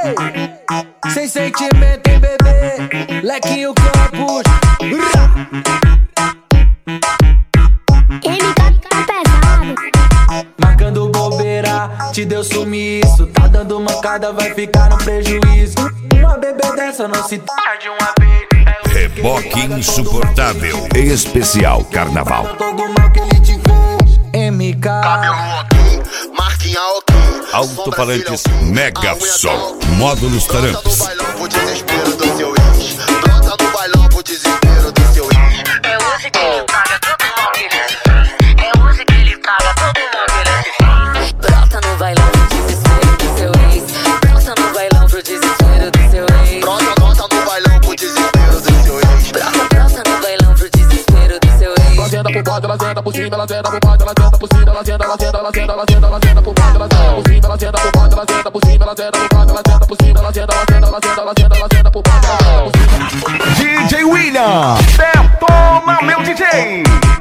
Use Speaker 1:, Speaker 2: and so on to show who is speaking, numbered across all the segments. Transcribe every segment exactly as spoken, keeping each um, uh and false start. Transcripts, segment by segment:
Speaker 1: Ei, sem sentimento, hein, bebê? Lequinho Campos.
Speaker 2: M K tá pesado.
Speaker 1: Marcando bobeira, te deu sumiço. Tá dando mancada, vai ficar no prejuízo. Uma bebê dessa não se torna de uma vez.
Speaker 3: Reboque insuportável. Especial Carnaval.
Speaker 1: Todo mal que ele te fez. M K.
Speaker 4: Cabelo ok, marquinha ok.
Speaker 3: Alto-falantes Mega Som. Módulos
Speaker 4: Brota
Speaker 3: Taramps.
Speaker 4: no bailão pro desespero do seu ex. Brota no bailão pro desespero do seu ex.
Speaker 5: É hoje que ele paga todo mal que ele se fez. É hoje que ele paga todo mal que ele se fez. Brota no bailão pro desespero do seu ex. Brota no bailão pro desespero do seu ex.
Speaker 4: Brota, brota no bailão pro desespero do seu ex.
Speaker 5: Brota, brota no bailão pro desespero do seu ex.
Speaker 6: Ela senta pro bode, ela senta por cima, ela senta pro bode, ela senta por cima, ela senta, ela senta, ela senta, ela senta, ela senta pro bode, ela senta por cima, ela senta pro bode, ela senta por cima, ela senta pro bode, ela senta por cima, ela senta, ela senta, ela senta, ela senta, ela senta pro bode, ela senta por cima.
Speaker 7: D J William, detona meu D J.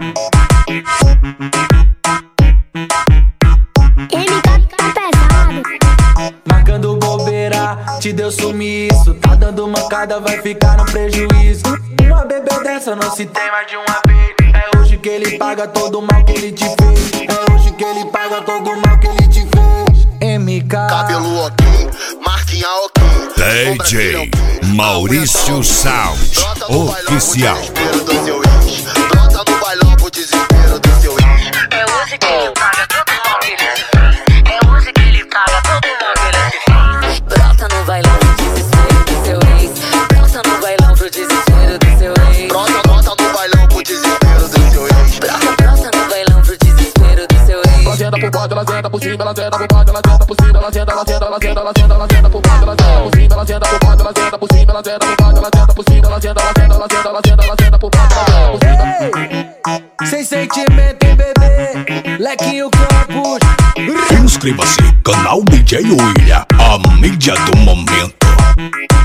Speaker 2: M K tá pesado.
Speaker 1: Marcando bobeira, te deu sumiço. Tá dando mancada, vai ficar no prejuízo. Uma bebê dessa não se tem mais de uma vez. É hoje que ele paga todo o mal que ele te fez. É hoje que ele paga todo o mal que ele te fez. M K.
Speaker 4: Cabelo ok, marquinha ok.
Speaker 3: D J Maurício Sound
Speaker 4: Brota no bailão pro
Speaker 3: Oficial.
Speaker 4: desespero do seu ex. Brota no bailão pro desespero do seu ex.
Speaker 5: É hoje que ele paga todo mal que ele se fez. É hoje que ele paga todo mal que ele se fez. Brota no bailão pro desespero do seu ex. Brota no bailão pro desespero do seu ex.
Speaker 4: Brota, brota no bailão pro desespero do seu ex.
Speaker 5: Brota, brota no bailão pro desespero do seu ex.
Speaker 6: Ela senta pro bode, ela senta por cima, ela senta pro bode, ela senta por cima, ela senta, ela senta, ela senta, ela senta, ela senta pro bode, ela senta por cima, ela senta pro bode, ela senta por cima, ela senta pro bode, ela senta por cima, ela senta, ela senta, ela senta, ela senta, ela senta pro bode, ela senta por cima.
Speaker 1: Ei, sem sentimento, hein, bebê? Lequinho Campos.
Speaker 7: Inscreva-se, canal D J William, a mídia do momento.